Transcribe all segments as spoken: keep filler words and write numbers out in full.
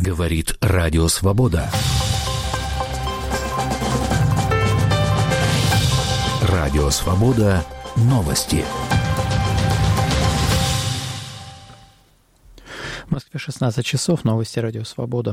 Говорит Радио Свобода. Радио Свобода. Новости. В Москве шестнадцать часов. Новости Радио Свобода.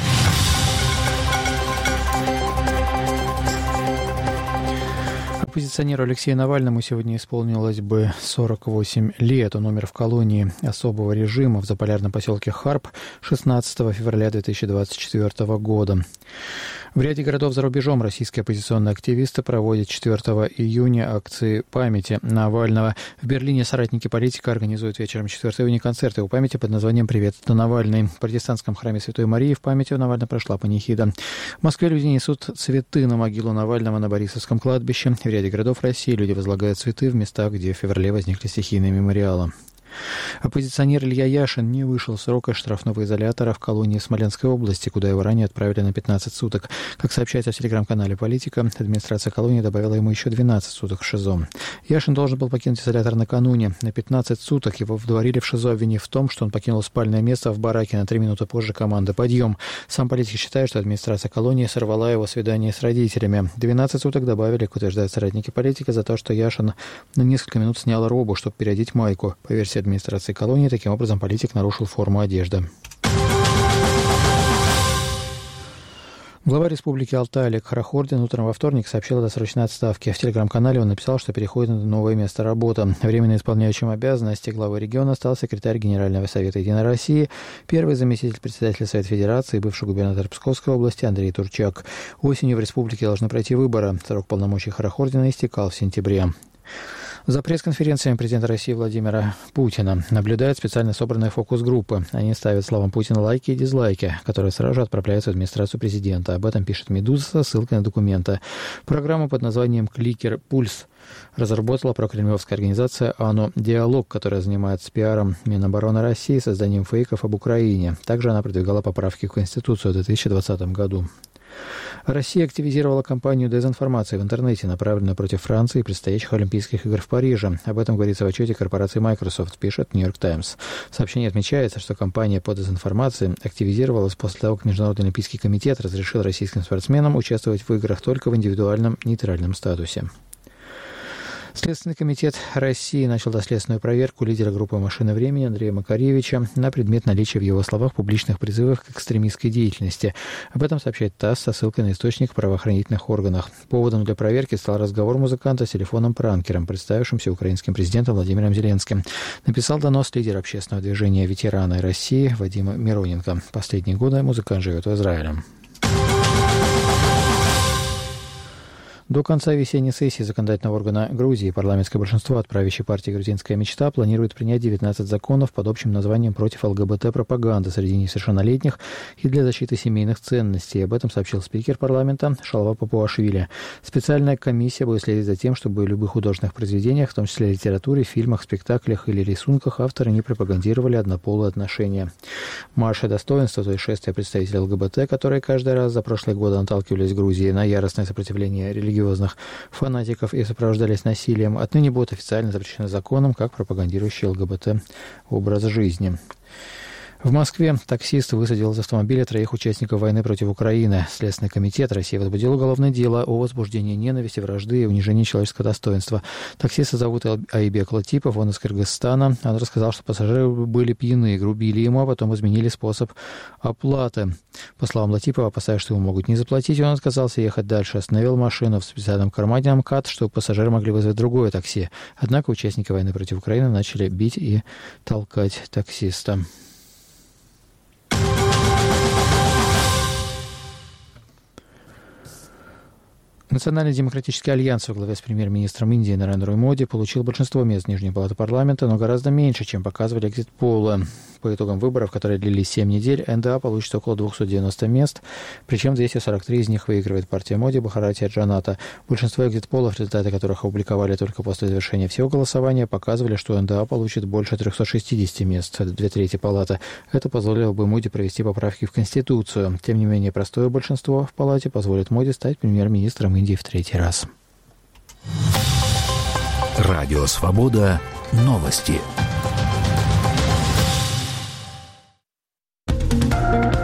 Оппозиционеру Алексею Навальному сегодня исполнилось бы сорок восемь лет. Он умер в колонии особого режима в заполярном поселке Харп шестнадцатого февраля две тысячи двадцать четвёртого года. В ряде городов за рубежом российские оппозиционные активисты проводят четвёртого июня акции памяти Навального. В Берлине соратники политика организуют вечером четвёртого июня концерты у памяти под названием «Привет, это Навальный». В протестантском храме Святой Марии в памяти у Навального прошла панихида. В Москве люди несут цветы на могилу Навального на Борисовском кладбище. В ряде городов России люди возлагают цветы в местах, где в феврале возникли стихийные мемориалы. Оппозиционер Илья Яшин не вышел срока штрафного изолятора в колонии Смоленской области, куда его ранее отправили на пятнадцать суток. Как сообщается в телеграм-канале «Политика», администрация колонии добавила ему еще двенадцать суток в ШИЗО. Яшин должен был покинуть изолятор накануне. На пятнадцать суток его вдворили в ШИЗО, обвинив в том, что он покинул спальное место в бараке на три минуты позже команды «Подъем». Сам политик считает, что администрация колонии сорвала его свидание с родителями. двенадцать суток добавили, как утверждают соратники политика, за то, что Яшин на несколько минут снял робу, чтобы переодеть майку. По версии администрации колонии, таким образом политик нарушил форму одежды. Глава Республики Алтай Олег Хорохордин утром во вторник сообщил о досрочной отставке. В телеграм-канале он написал, что переходит на новое место работы. Временно исполняющим обязанности главы региона стал секретарь Генерального совета Единой России, первый заместитель председателя Совета Федерации и бывший губернатор Псковской области Андрей Турчак. Осенью в республике должны пройти выборы. Срок полномочий Хорохордина истекал в сентябре. За пресс-конференциями президента России Владимира Путина наблюдают специально собранные фокус-группы. Они ставят словам Путина лайки и дизлайки, которые сразу же отправляются в администрацию президента. Об этом пишет «Медуза» со ссылкой на документы. Программу под названием «Кликер Пульс» разработала прокремлевская организация «АНО Диалог», которая занимается пиаром Минобороны России и созданием фейков об Украине. Также она продвигала поправки в Конституцию в две тысячи двадцатом году. Россия активизировала кампанию дезинформации в интернете, направленную против Франции и предстоящих Олимпийских игр в Париже. Об этом говорится в отчете корпорации Microsoft, пишет New York Times. В сообщении отмечается, что кампания по дезинформации активизировалась после того, как Международный Олимпийский комитет разрешил российским спортсменам участвовать в играх только в индивидуальном нейтральном статусе. Следственный комитет России начал доследственную проверку лидера группы «Машина времени» Андрея Макаревича на предмет наличия в его словах публичных призывов к экстремистской деятельности. Об этом сообщает ТАСС со ссылкой на источник в правоохранительных органах. Поводом для проверки стал разговор музыканта с телефоном-пранкером, представившимся украинским президентом Владимиром Зеленским. Написал донос лидер общественного движения «Ветераны России» Вадима Мироненко. Последние годы музыкант живет в Израиле. До конца весенней сессии законодательного органа Грузии парламентское большинство от правящей партии «Грузинская мечта» планирует принять девятнадцать законов под общим названием «Против ЛГБТ-пропаганды среди несовершеннолетних и для защиты семейных ценностей». Об этом сообщил спикер парламента Шалва Папуашвили. Специальная комиссия будет следить за тем, чтобы в любых художественных произведениях, в том числе литературе, фильмах, спектаклях или рисунках, авторы не пропагандировали однополые отношения. Марши достоинства, то есть шествие представителей ЛГБТ, которые каждый раз за прошлые годы наталкивались в Грузии на яростное сопротивление религии фанатиков и сопровождались насилием, отныне будут официально запрещены законом как пропагандирующий ЛГБТ образ жизни. В Москве таксист высадил из автомобиля троих участников войны против Украины. Следственный комитет России возбудил уголовное дело о возбуждении ненависти, вражды и унижении человеческого достоинства. Таксиста зовут Айбек Латипов, он из Кыргызстана. Он рассказал, что пассажиры были пьяны, грубили ему, а потом изменили способ оплаты. По словам Латипова, опасаясь, что ему могут не заплатить, он отказался ехать дальше, остановил машину в специальном кармане МКАД, чтобы пассажиры могли вызвать другое такси. Однако участники войны против Украины начали бить и толкать таксиста. Национальный демократический альянс во главе с премьер-министром Индии Нарендрой Моди получил большинство мест в Нижней палате парламента, но гораздо меньше, чем показывали экзит-полы. По итогам выборов, которые длились семь недель, эн дэ а получит около двести девяносто мест, причем двести сорок три из них выигрывает партия Моди Бхаратия Джаната. Большинство экзит-полов, результаты которых опубликовали только после завершения всего голосования, показывали, что эн дэ а получит больше триста шестьдесят мест, две трети палаты. Это позволило бы Моди провести поправки в Конституцию. Тем не менее, простое большинство в палате позволит Моди стать премьер-министром Индии в третий раз. Радио Свобода. Новости.